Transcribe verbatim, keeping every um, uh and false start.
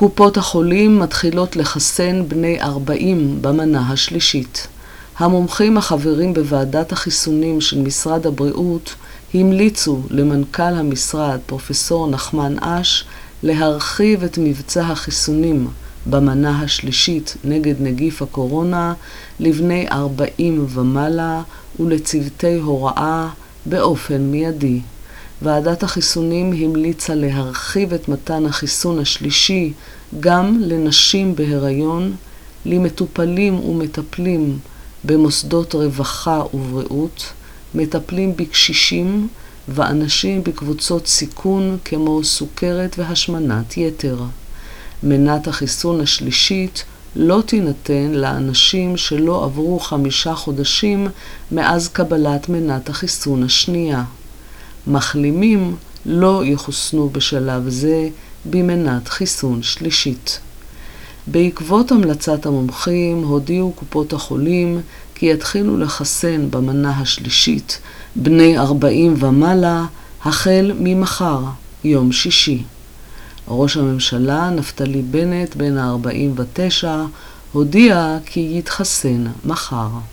קופות החולים מתחילות לחסן בני ארבעים במנה השלישית. המומחים החברים בוועדת החיסונים של משרד הבריאות המליצו למנכ"ל המשרד פרופסור נחמן אש להרחיב את מבצע החיסונים במנה השלישית נגד נגיף הקורונה לבני ארבעים ומעלה ולצוותי הוראה באופן מיידי. ועדת החיסונים המליצה להרחיב את מתן החיסון השלישי גם לנשים בהיריון, למטופלים ומטפלים במוסדות רווחה ובריאות, מטפלים בקשישים ואנשים בקבוצות סיכון כמו סוכרת והשמנת יתר. מנת החיסון השלישית לא תינתן לאנשים שלא עברו חמישה חודשים מאז קבלת מנת החיסון השנייה. מחלימים לא יחוסנו בשלב זה במנת חיסון שלישית. בעקבות המלצת המומחים הודיעו קופות החולים כי יתחילו לחסן במנה השלישית בני ארבעים ומעלה החל ממחר, יום שישי. ראש הממשלה נפתלי בנט בן ה-ארבעים ותשע הודיע כי יתחסן מחר.